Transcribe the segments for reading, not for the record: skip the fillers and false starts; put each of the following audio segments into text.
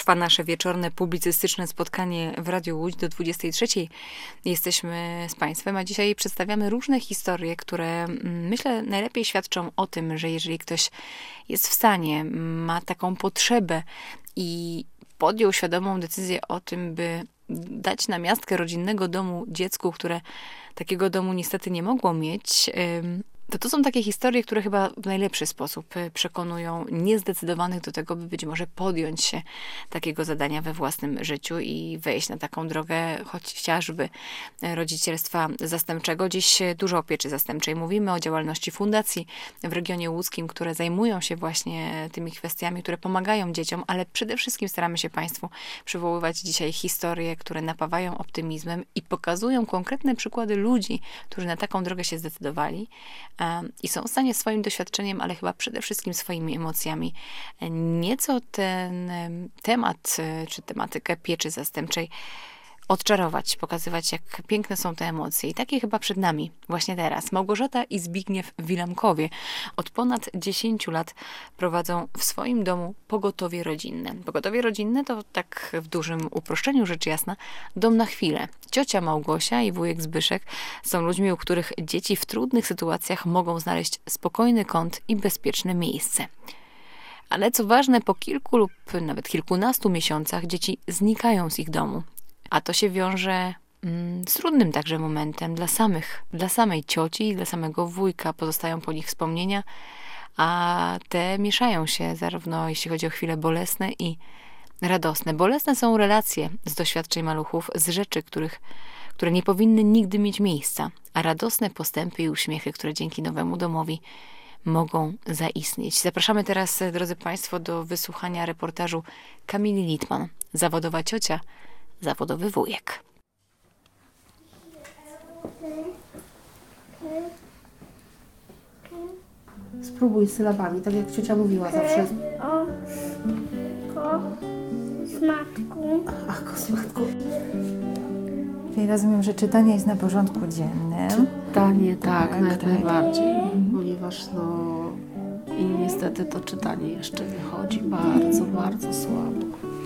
Trwa nasze wieczorne publicystyczne spotkanie w Radiu Łódź do 23. Jesteśmy z Państwem, a dzisiaj przedstawiamy różne historie, które myślę najlepiej świadczą o tym, że jeżeli ktoś jest w stanie, ma taką potrzebę i podjął świadomą decyzję o tym, by dać namiastkę rodzinnego domu dziecku, które takiego domu niestety nie mogło mieć, to są takie historie, które chyba w najlepszy sposób przekonują niezdecydowanych do tego, by być może podjąć się takiego zadania we własnym życiu i wejść na taką drogę chociażby rodzicielstwa zastępczego. Dziś dużo o pieczy zastępczej. Mówimy o działalności fundacji w regionie łódzkim, które zajmują się właśnie tymi kwestiami, które pomagają dzieciom, ale przede wszystkim staramy się Państwu przywoływać dzisiaj historie, które napawają optymizmem i pokazują konkretne przykłady ludzi, którzy na taką drogę się zdecydowali i są w stanie swoim doświadczeniem, ale chyba przede wszystkim swoimi emocjami nieco ten temat, czy tematykę pieczy zastępczej odczarować, pokazywać, jak piękne są te emocje. I takie chyba przed nami właśnie teraz. Małgorzata i Zbigniew w Wilamkowie od ponad 10 lat prowadzą w swoim domu pogotowie rodzinne. Pogotowie rodzinne to tak w dużym uproszczeniu rzecz jasna dom na chwilę. Ciocia Małgosia i wujek Zbyszek są ludźmi, u których dzieci w trudnych sytuacjach mogą znaleźć spokojny kąt i bezpieczne miejsce. Ale co ważne, po kilku lub nawet kilkunastu miesiącach dzieci znikają z ich domu. A to się wiąże z trudnym także momentem dla samej cioci i dla samego wujka. Pozostają po nich wspomnienia, a te mieszają się zarówno jeśli chodzi o chwile bolesne i radosne. Bolesne są relacje z doświadczeń maluchów, z rzeczy, które nie powinny nigdy mieć miejsca, a radosne postępy i uśmiechy, które dzięki nowemu domowi mogą zaistnieć. Zapraszamy teraz, drodzy Państwo, do wysłuchania reportażu Kamili Litman. Zawodowa ciocia, zawodowy wujek. Spróbuj z sylabami, tak jak ciocia mówiła zawsze. O, ko, smatku. A, kosmatku. Czyli rozumiem, że czytanie jest na porządku dziennym. Czytanie, tak, Tak. najbardziej. Ponieważ i niestety to czytanie jeszcze wychodzi bardzo, bardzo słabo.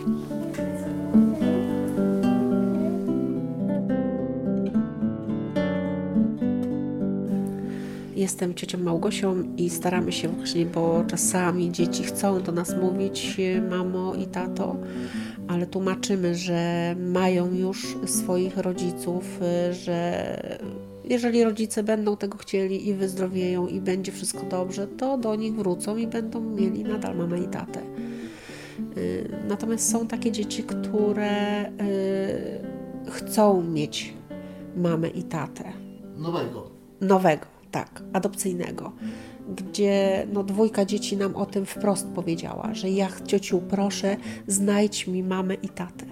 Jestem ciocią Małgosią i staramy się właśnie, bo czasami dzieci chcą do nas mówić mamo i tato, ale tłumaczymy, że mają już swoich rodziców, że jeżeli rodzice będą tego chcieli i wyzdrowieją i będzie wszystko dobrze, to do nich wrócą i będą mieli nadal mamę i tatę. Natomiast są takie dzieci, które chcą mieć mamę i tatę. Nowego, tak, adopcyjnego. Gdzie dwójka dzieci nam o tym wprost powiedziała, że ja, ciociu, proszę, znajdź mi mamę i tatę.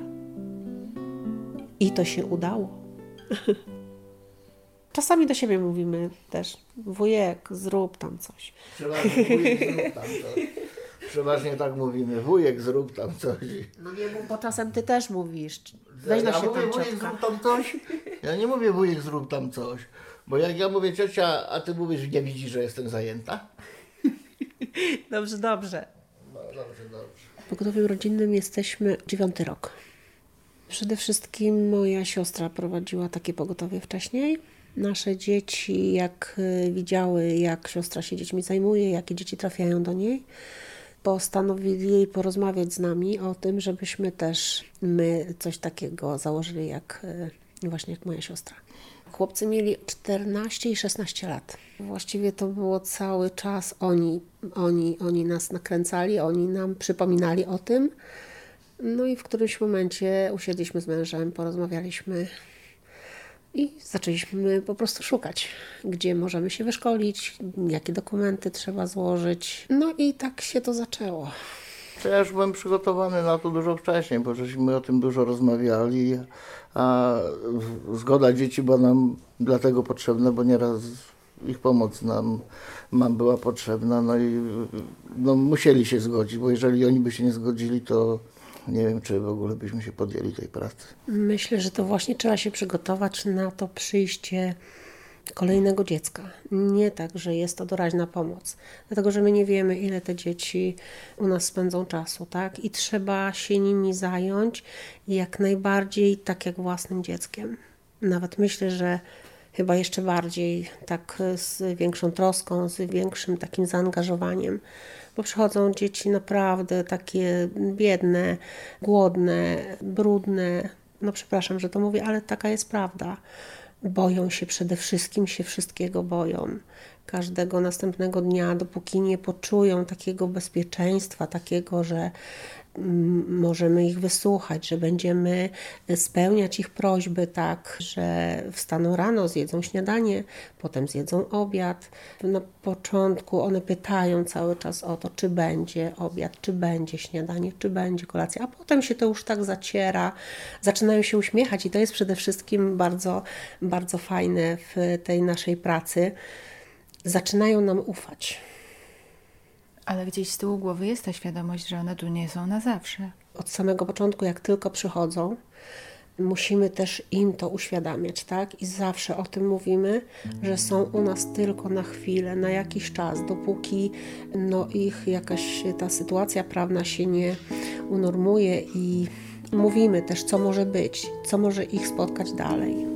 I to się udało. Czasami do siebie mówimy też, wujek, zrób tam coś. Przeważnie tak mówimy, wujek, zrób tam coś. No nie mów, bo czasem ty też mówisz. Weź na się mówię, tam wujek, ciotka. zrób tam coś. Ja nie mówię, wujek, zrób tam coś. Bo jak ja mówię, ciocia, a ty mówisz, nie widzisz, że jestem zajęta? Dobrze. No, dobrze. W pogotowiu rodzinnym jesteśmy 9. rok. Przede wszystkim moja siostra prowadziła takie pogotowie wcześniej. Nasze dzieci, jak widziały, jak siostra się dziećmi zajmuje, jakie dzieci trafiają do niej, postanowili porozmawiać z nami o tym, żebyśmy też my coś takiego założyli, jak moja siostra. Chłopcy mieli 14 i 16 lat. Właściwie to było cały czas oni nas nakręcali, oni nam przypominali o tym. No i w którymś momencie usiedliśmy z mężem, porozmawialiśmy i zaczęliśmy po prostu szukać, gdzie możemy się wyszkolić, jakie dokumenty trzeba złożyć. No i tak się to zaczęło. To ja już byłem przygotowany na to dużo wcześniej, bo żeśmy o tym dużo rozmawiali, a zgoda dzieci była nam dlatego potrzebna, bo nieraz ich pomoc nam była potrzebna, no i musieli się zgodzić, bo jeżeli oni by się nie zgodzili, to nie wiem, czy w ogóle byśmy się podjęli tej pracy. Myślę, że to właśnie trzeba się przygotować na to przyjście kolejnego dziecka. Nie tak, że jest to doraźna pomoc, dlatego że my nie wiemy, ile te dzieci u nas spędzą czasu, tak? I trzeba się nimi zająć jak najbardziej tak jak własnym dzieckiem. Nawet myślę, że chyba jeszcze bardziej, tak z większą troską, z większym takim zaangażowaniem, bo przychodzą dzieci naprawdę takie biedne, głodne, brudne. No przepraszam, że to mówię, ale taka jest prawda. Boją się przede wszystkim, się wszystkiego boją. Każdego następnego dnia, dopóki nie poczują takiego bezpieczeństwa, takiego, że możemy ich wysłuchać, że będziemy spełniać ich prośby tak, że wstaną rano, zjedzą śniadanie, potem zjedzą obiad. Na początku one pytają cały czas o to, czy będzie obiad, czy będzie śniadanie, czy będzie kolacja, a potem się to już tak zaciera, zaczynają się uśmiechać i to jest przede wszystkim bardzo, bardzo fajne w tej naszej pracy. Zaczynają nam ufać. Ale gdzieś z tyłu głowy jest ta świadomość, że one tu nie są na zawsze. Od samego początku, jak tylko przychodzą, musimy też im to uświadamiać, tak? I zawsze o tym mówimy, że są u nas tylko na chwilę, na jakiś czas, dopóki ich jakaś ta sytuacja prawna się nie unormuje i mówimy też, co może być, co może ich spotkać dalej.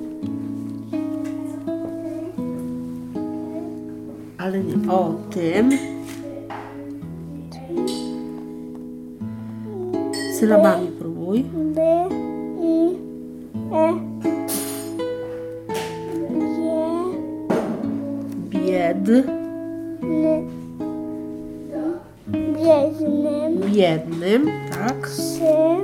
Ale nie o tym. Sylabami próbuj. B, I, E, Bied. N, biednym, Biednym, tak. Szy,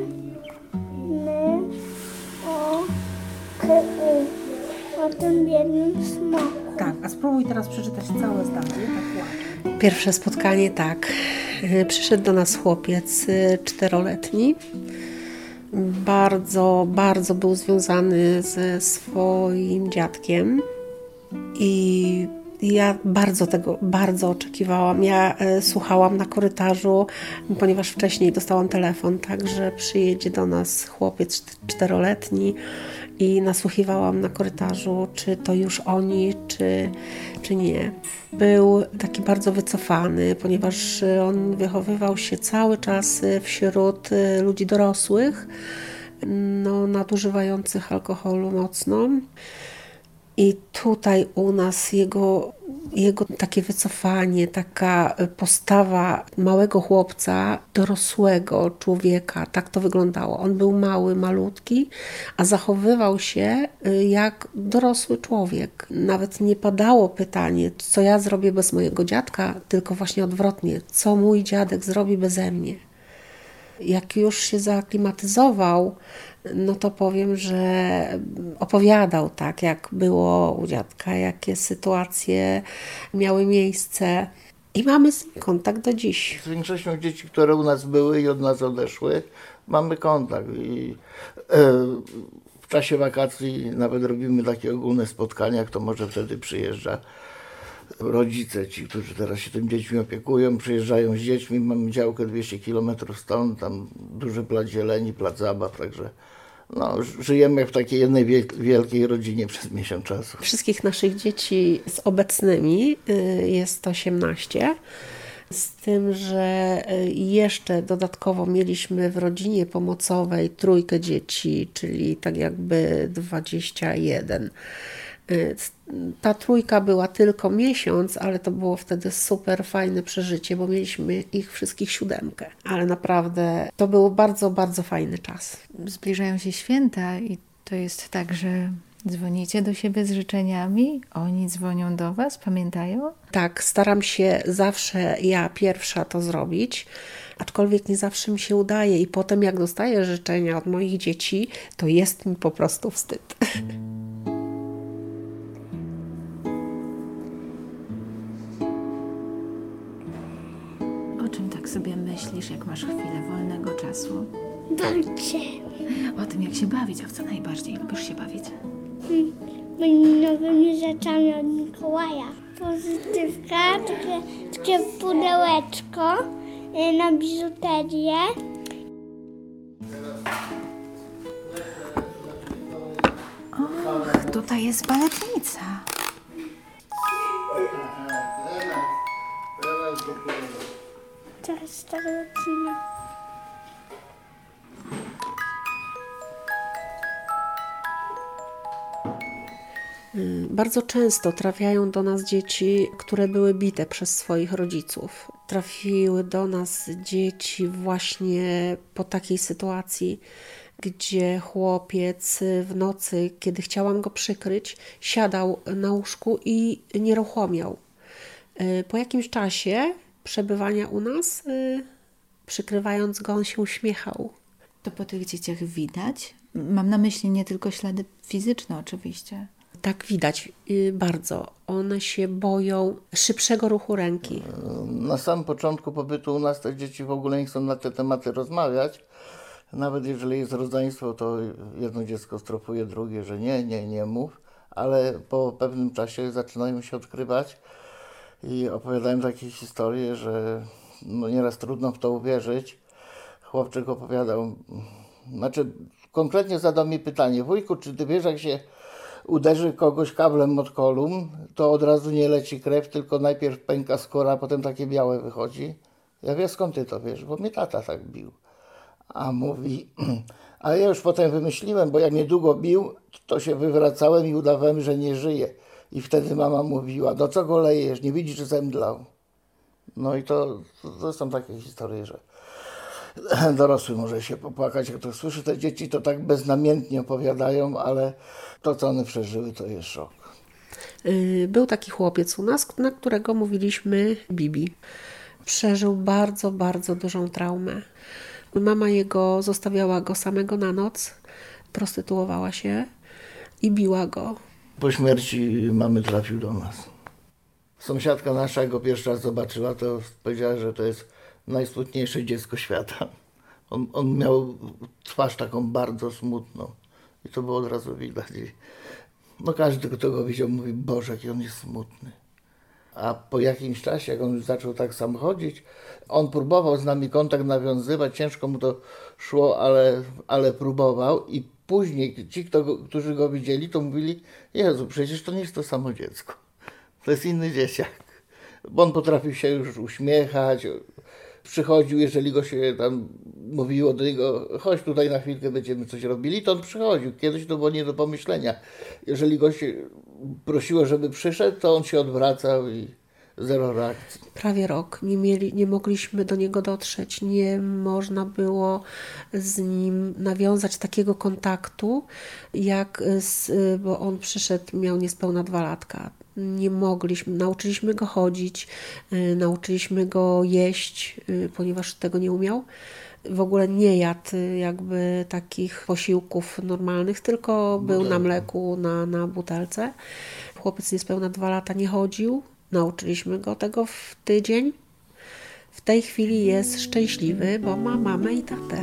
N, O, K, U. O tym biednym smoku. Tak, a spróbuj teraz przeczytać całe zdanie, tak ładnie. Pierwsze spotkanie, tak. Przyszedł do nas chłopiec 4-letni. Bardzo, bardzo był związany ze swoim dziadkiem i ja bardzo oczekiwałam. Ja słuchałam na korytarzu, ponieważ wcześniej dostałam telefon, tak, że przyjedzie do nas chłopiec 4-letni i nasłuchiwałam na korytarzu, czy to już oni, czy nie. Był taki bardzo wycofany, ponieważ on wychowywał się cały czas wśród ludzi dorosłych, nadużywających alkoholu mocno. I tutaj u nas jego takie wycofanie, taka postawa małego chłopca, dorosłego człowieka, tak to wyglądało. On był mały, malutki, a zachowywał się jak dorosły człowiek. Nawet nie padało pytanie, co ja zrobię bez mojego dziadka, tylko właśnie odwrotnie, co mój dziadek zrobi beze mnie. Jak już się zaaklimatyzował, to powiem, że opowiadał tak, jak było u dziadka, jakie sytuacje miały miejsce i mamy z nim kontakt do dziś. Z większością dzieci, które u nas były i od nas odeszły, mamy kontakt i w czasie wakacji nawet robimy takie ogólne spotkania, kto może wtedy przyjeżdża. Rodzice, ci, którzy teraz się tym dziećmi opiekują, przyjeżdżają z dziećmi, mamy działkę 200 km stąd, tam duży plac zieleni, plac zabaw, także żyjemy jak w takiej jednej wielkiej rodzinie przez miesiąc czasu. Wszystkich naszych dzieci z obecnymi jest 18, z tym, że jeszcze dodatkowo mieliśmy w rodzinie pomocowej 3 dzieci, czyli tak jakby 21. Ta 3 była tylko miesiąc, ale to było wtedy super fajne przeżycie, bo mieliśmy ich wszystkich 7. Ale naprawdę to był bardzo, bardzo fajny czas. Zbliżają się święta i to jest tak, że dzwonicie do siebie z życzeniami, oni dzwonią do was, pamiętają? Tak, staram się zawsze ja pierwsza to zrobić, aczkolwiek nie zawsze mi się udaje i potem jak dostaję życzenia od moich dzieci, to jest mi po prostu wstyd. O czym tak sobie myślisz, jak masz chwilę wolnego czasu? Babcie. O tym, jak się bawić, a w co najbardziej lubisz się bawić? Moimi nowymi rzeczami od Mikołaja. Pozytywka, takie pudełeczko na biżuterię. Och, tutaj jest baletnica. jest ta rodzina. Bardzo często trafiają do nas dzieci, które były bite przez swoich rodziców. Trafiły do nas dzieci właśnie po takiej sytuacji, gdzie chłopiec w nocy, kiedy chciałam go przykryć, siadał na łóżku i nieruchomiał. Po jakimś czasie przebywania u nas, przykrywając go, on się uśmiechał. To po tych dzieciach widać? Mam na myśli nie tylko ślady fizyczne oczywiście. Tak widać bardzo. One się boją szybszego ruchu ręki. Na samym początku pobytu u nas te dzieci w ogóle nie chcą na te tematy rozmawiać. Nawet jeżeli jest rodzeństwo, to jedno dziecko strofuje drugie, że nie mów. Ale po pewnym czasie zaczynają się odkrywać i opowiadają takie historie, że nieraz trudno w to uwierzyć. Chłopczyk opowiadał, konkretnie zadał mi pytanie: wujku, czy ty wiesz, jak się uderzy kogoś kablem od kolumn, to od razu nie leci krew, tylko najpierw pęka skóra, a potem takie białe wychodzi? Ja wiem, skąd ty to wiesz, bo mnie tata tak bił. A mówi, a ja już potem wymyśliłem, bo jak mnie długo bił, to się wywracałem i udawałem, że nie żyję. I wtedy mama mówiła: do co go lejesz, nie widzisz, że zemdlał. No i to są takie historie, że dorosły może się popłakać, jak to słyszy. Te dzieci to tak beznamiętnie opowiadają, ale to, co one przeżyły, to jest szok. Był taki chłopiec u nas, na którego mówiliśmy Bibi. Przeżył bardzo, bardzo dużą traumę. Mama jego zostawiała go samego na noc, prostytuowała się i biła go. Po śmierci mamy trafił do nas. Sąsiadka nasza go pierwszy raz zobaczyła, to powiedziała, że to jest najsmutniejsze dziecko świata. On miał twarz taką bardzo smutną i to było od razu widać. Każdy, kto go widział, mówi: Boże, jaki on jest smutny. A po jakimś czasie, jak on już zaczął tak sam chodzić, on próbował z nami kontakt nawiązywać, ciężko mu to szło, ale próbował i później ci, którzy go widzieli, to mówili: Jezu, przecież to nie jest to samo dziecko. To jest inny dzieciak. Bo on potrafił się już uśmiechać, przychodził, jeżeli go się tam mówiło do niego: chodź tutaj na chwilkę, będziemy coś robili, to on przychodził. Kiedyś to było nie do pomyślenia. Jeżeli go się prosiło, żeby przyszedł, to on się odwracał i zero reakcji. Prawie rok nie mogliśmy do niego dotrzeć. Nie można było z nim nawiązać takiego kontaktu, bo on przyszedł, miał niespełna 2 latka. Nie mogliśmy, nauczyliśmy go chodzić, nauczyliśmy go jeść, ponieważ tego nie umiał. W ogóle nie jadł jakby takich posiłków normalnych, tylko był na mleku, na butelce. Chłopiec niespełna 2 lata nie chodził. Nauczyliśmy go tego w tydzień. W tej chwili jest szczęśliwy, bo ma mamę i tatę.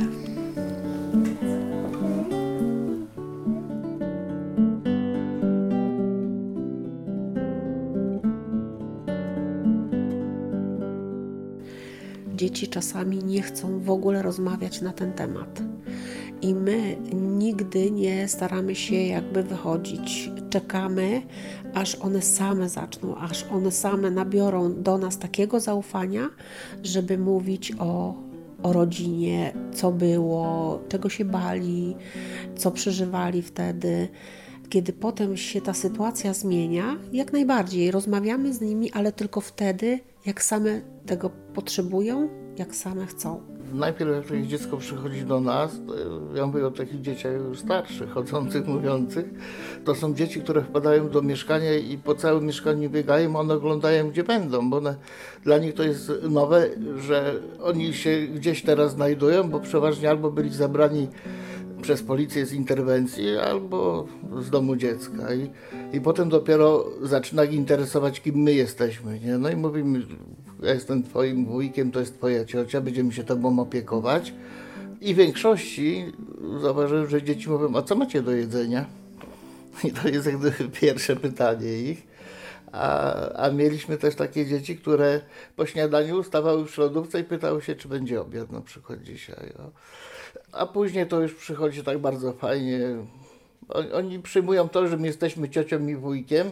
Dzieci czasami nie chcą w ogóle rozmawiać na ten temat. I my nigdy nie staramy się jakby wychodzić. Czekamy, aż one same zaczną, aż one same nabiorą do nas takiego zaufania, żeby mówić o rodzinie, co było, czego się bali, co przeżywali wtedy. Kiedy potem się ta sytuacja zmienia, jak najbardziej rozmawiamy z nimi, ale tylko wtedy, jak same tego potrzebują, jak same chcą. Najpierw jak jakieś dziecko przychodzi do nas, ja mówię o takich dzieciach już starszych, chodzących, mówiących, to są dzieci, które wpadają do mieszkania i po całym mieszkaniu biegają, one oglądają, gdzie będą, bo dla nich to jest nowe, że oni się gdzieś teraz znajdują, bo przeważnie albo byli zabrani przez policję z interwencji, albo z domu dziecka. I potem dopiero zaczyna ich interesować, kim my jesteśmy. Nie? No i mówimy: ja jestem twoim wujkiem, to jest twoja ciocia, będziemy się tobą opiekować. I w większości zauważyłem, że dzieci mówią: a co macie do jedzenia? I to jest jak gdyby pierwsze pytanie ich. A mieliśmy też takie dzieci, które po śniadaniu stawały w lodówce i pytały się, czy będzie obiad na przykład dzisiaj. A później to już przychodzi tak bardzo fajnie. Oni przyjmują to, że my jesteśmy ciocią i wujkiem.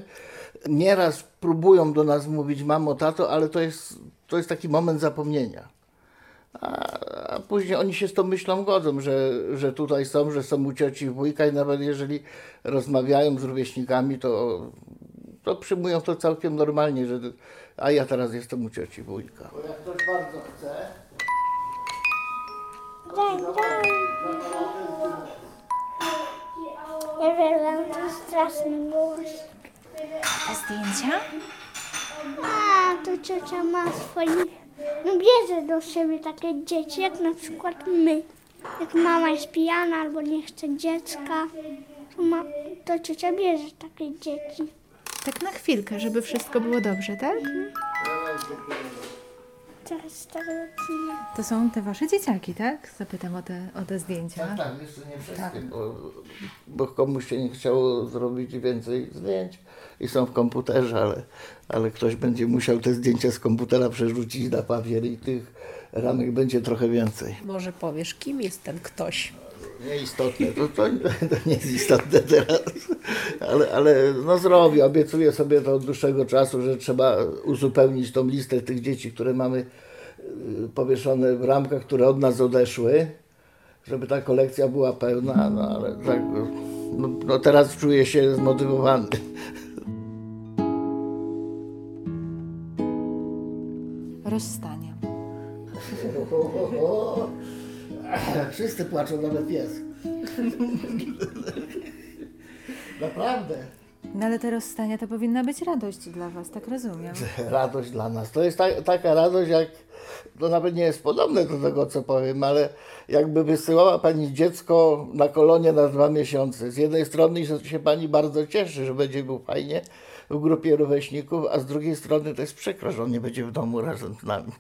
Nieraz próbują do nas mówić: mamo, tato, ale to jest taki moment zapomnienia. a później oni się z tą myślą godzą, że tutaj są, że są u cioci i wujka i nawet jeżeli rozmawiają z rówieśnikami, to przyjmują to całkiem normalnie, a ja teraz jestem u cioci i wujka. Bo jak ktoś bardzo chce... Ja wiem, to straszny głos. A zdjęcia? A, to ciocia ma swoich... No bierze do siebie takie dzieci, jak na przykład my. Jak mama jest pijana albo nie chce dziecka, to ciocia bierze takie dzieci. Tak na chwilkę, żeby wszystko było dobrze, tak? Teraz tak nie. To są te wasze dzieciaki, tak? Zapytam o te zdjęcia. Tak, jeszcze nie wszystkie, bo komuś się nie chciało zrobić więcej zdjęć i są w komputerze, ale ktoś będzie musiał te zdjęcia z komputera przerzucić na papier i tych ramek będzie trochę więcej. Może powiesz, kim jest ten ktoś? Nieistotne, to nie jest istotne teraz, ale no zrobię, obiecuję sobie to od dłuższego czasu, że trzeba uzupełnić tą listę tych dzieci, które mamy powieszone w ramkach, które od nas odeszły, żeby ta kolekcja była pełna, no ale tak, no teraz czuję się zmotywowany. Rozstanie. Wszyscy płaczą, nawet pies. Naprawdę. No ale te rozstania to powinna być radość dla was, tak rozumiem. Radość dla nas. To jest taka radość, jak to nawet nie jest podobne do tego, co powiem, ale jakby wysyłała pani dziecko na kolonie na 2 miesiące. Z jednej strony się pani bardzo cieszy, że będzie mu fajnie w grupie rówieśników, a z drugiej strony to jest przykro, że on nie będzie w domu razem z nami.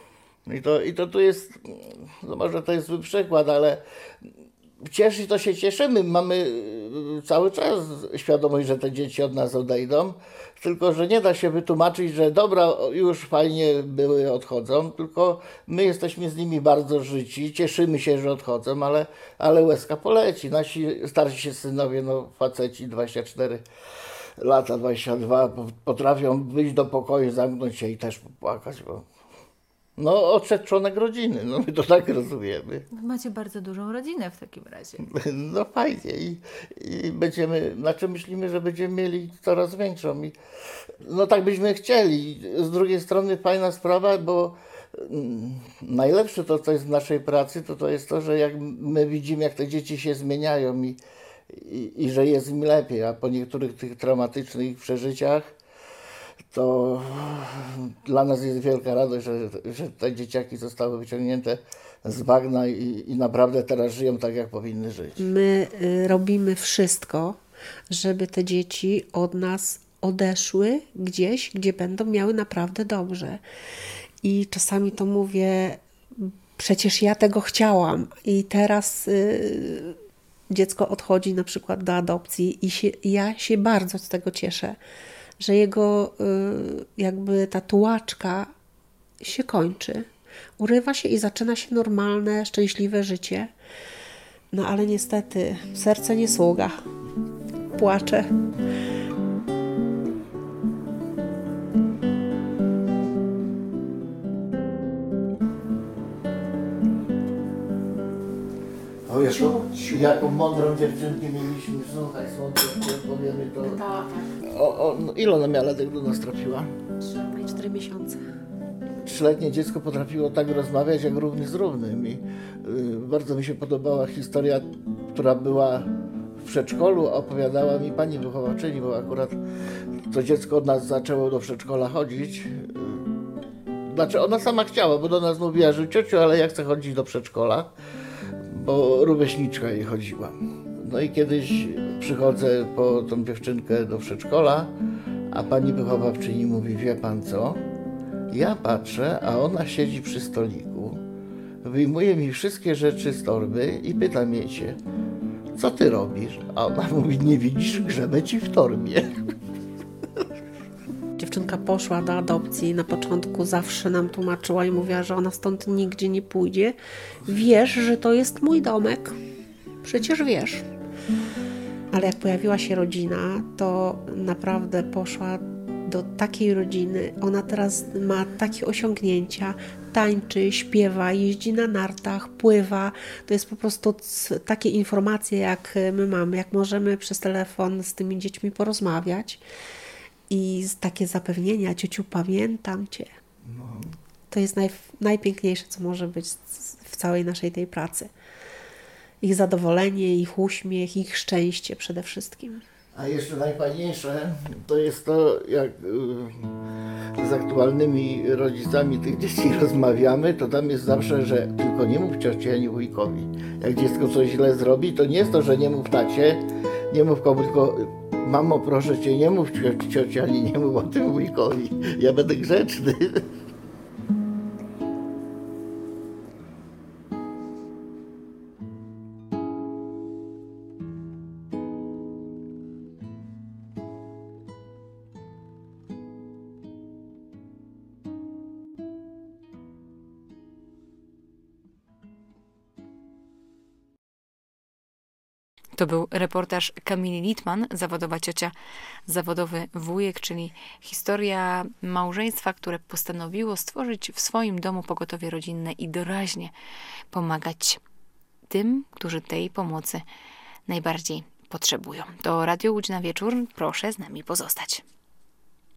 I to tu jest, no może to jest zły przykład, ale cieszy to się cieszymy. Mamy cały czas świadomość, że te dzieci od nas odejdą, tylko że nie da się wytłumaczyć, że dobra, już fajnie były, odchodzą, tylko my jesteśmy z nimi bardzo życi, cieszymy się, że odchodzą, ale łezka poleci. Nasi starsi się synowie, no faceci 24 lata, 22, potrafią wyjść do pokoju, zamknąć się i też popłakać, bo no, odszedł członek rodziny, no my to tak rozumiemy. Macie bardzo dużą rodzinę w takim razie. No fajnie i będziemy, znaczy myślimy, że będziemy mieli coraz większą i no tak byśmy chcieli. Z drugiej strony fajna sprawa, bo najlepsze to, co jest w naszej pracy, to jest to, że jak my widzimy, jak te dzieci się zmieniają i że jest im lepiej, a po niektórych tych traumatycznych przeżyciach to dla nas jest wielka radość, że te dzieciaki zostały wyciągnięte z bagna i naprawdę teraz żyją tak, jak powinny żyć. My robimy wszystko, żeby te dzieci od nas odeszły gdzieś, gdzie będą miały naprawdę dobrze. I czasami to mówię, przecież ja tego chciałam i teraz dziecko odchodzi na przykład do adopcji i ja się bardzo z tego cieszę, że jego jakby ta tułaczka się kończy, urywa się i zaczyna się normalne, szczęśliwe życie. No ale niestety serce nie sługa. Płacze. O, jaką mądrą dziewczynkę mieliśmy, słuchaj, słodko, powiemy to. No, ile ona miała lat, jak do nas trafiła? 4 miesiące. 3-letnie dziecko potrafiło tak rozmawiać, jak równy z równym. I bardzo mi się podobała historia, która była w przedszkolu, opowiadała mi pani wychowawczyni, bo akurat to dziecko od nas zaczęło do przedszkola chodzić. Znaczy ona sama chciała, bo do nas mówiła, że ciociu, ale ja chcę chodzić do przedszkola, bo rówieśniczka jej chodziła. No i kiedyś przychodzę po tą dziewczynkę do przedszkola, a pani wychowawczyni mówi, wie pan co? Ja patrzę, a ona siedzi przy stoliku, wyjmuje mi wszystkie rzeczy z torby i pyta mnie się, co ty robisz? A ona mówi, nie widzisz, grzebę ci w torbie. Dziewczynka poszła do adopcji, na początku zawsze nam tłumaczyła i mówiła, że ona stąd nigdzie nie pójdzie. Wiesz, że to jest mój domek. Przecież wiesz. Ale jak pojawiła się rodzina, to naprawdę poszła do takiej rodziny. Ona teraz ma takie osiągnięcia, tańczy, śpiewa, jeździ na nartach, pływa. To jest po prostu takie informacje, jak my mamy, jak możemy przez telefon z tymi dziećmi porozmawiać i takie zapewnienia, ciociu, pamiętam Cię. To jest najpiękniejsze, co może być w całej naszej tej pracy. Ich zadowolenie, ich uśmiech, ich szczęście przede wszystkim. A jeszcze najfajniejsze to jest to, jak z aktualnymi rodzicami tych dzieci rozmawiamy, to tam jest zawsze, że tylko nie mów ciocie ani wujkowi. Jak dziecko coś źle zrobi, to nie jest to, że nie mów tacie, nie mów komu, tylko mamo, proszę Cię, nie mów ciocie ani nie mów o tym wujkowi. Ja będę grzeczny. To był reportaż Kamili Litman, zawodowa ciocia, zawodowy wujek, czyli historia małżeństwa, które postanowiło stworzyć w swoim domu pogotowie rodzinne i doraźnie pomagać tym, którzy tej pomocy najbardziej potrzebują. To Radio Łódź na wieczór. Proszę z nami pozostać.